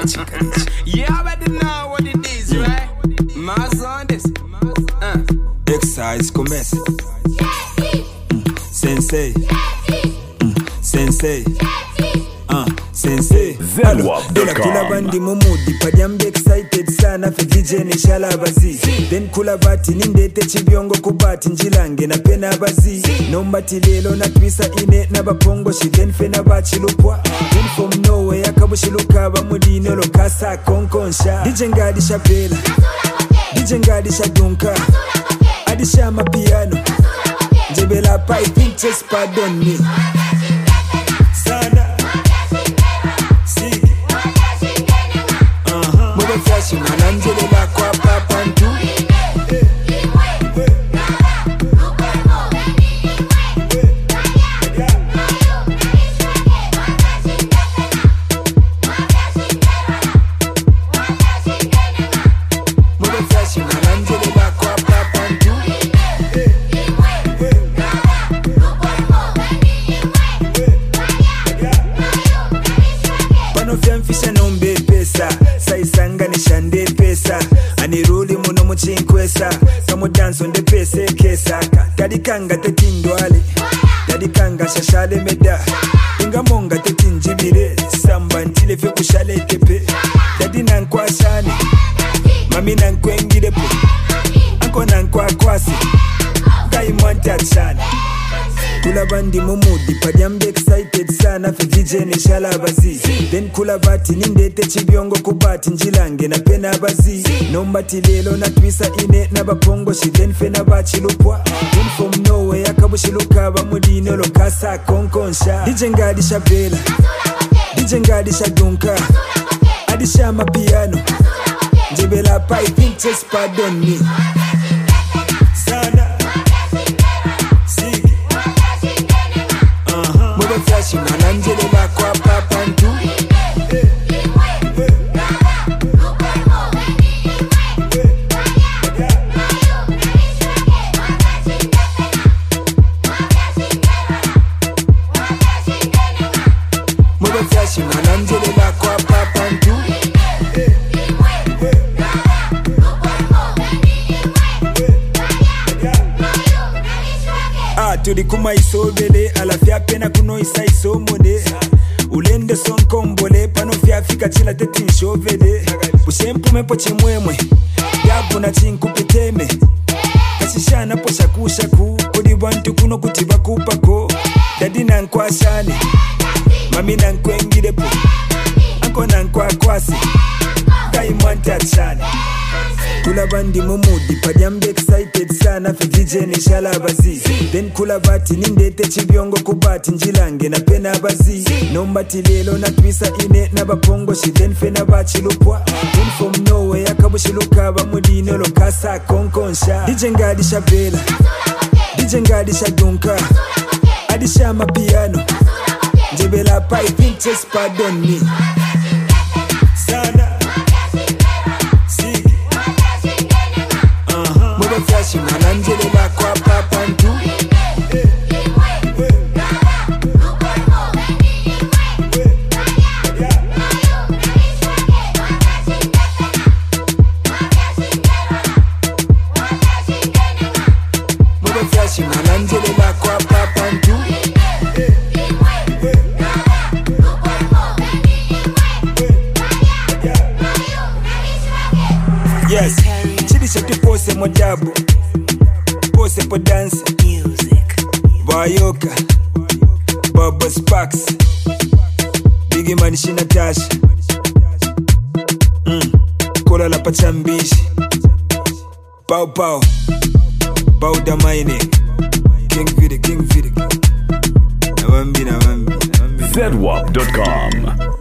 You already know what it is, right? Mass on this. Exercise commence. Sensei. Sensei. Sensei. Zedwap.com. Kula bandi mumudi Pajambe excited sana fe DJ ni shalabazi. Then kula bati nindete chibiongo kubati njilange na pena bazi. Nombati lelo na twisa ine na bapongo shiden fe na bachilupwa. Then from nowhere akabushiluka bamudine lo kasa konkonsha. DJ ngadi shabela, DJ ngadi shadunka, adisha mapiano, jebela pa I think just pardon me. Sana Fashion and Angela kwa papa ntu Fisha nombe pesa saisanga ni shande pesa aniruli muno muchinkwesa kamu dance on the pesa kesa kadikanga tetindwale kadikanga shashale meda ingamonga tetinjibire samba ntile fe kushale tepe dadina nkwashane mami nankwengire po anko nankwakwasi kai mwanta chane kula bandi mumudi Pajambe excited sana fe DJ ni shalabazi. Then kula bati nindete chibiongo kubati njilange na pena bazi. Nombati lelo na twisa ine na bapongo shiden fe na bachilupwa. Then from nowhere akabushiluka bamudine lo kasa konkonsha. DJ ngadi shabela, DJ ngadi shadunka, adisha mapiano, jebela pa I think just pardon me. Sana Fashion and Angela kwa papa ntu Fashion and Angela kwa papa ntu Tulikuma isobele alafya pena kuno isa isomode ulende sonkombole pano fya fika chila teti nshovede bushempu mepo chimwemwe yabu na chinkupiteme kasishana po shakushaku kodi bantu kuno kutiba kupako dadi nankwashane mami nankwengire po anko nankwakwasi kai mwanta chane kula bandi mumudi Pajambe excited sana fe DJ ni shalabazi. Then kula bati nindete chibiongo kubati njilange na pena bazi. Nombati lelo na twisa ine na bapongo shiden fe na bachilupwa. Then from nowhere akabushiluka bamudine lo kasa konkonsha. DJ ngadi shabela, DJ ngadi shadunka, adisha mapiano, jebela pa I think just pardon me. Sana Fashion and Angela kwa papa ntu Fashion and Angela kwa papa ntu Yes, chidi shati pose mojabu Pose po dance music Bayoka Bubba Sparks Biggie Manishi Natasha Kola la pachambishi Pau Pau Bauda Maine King Vidi Nawambi Zedwap.com.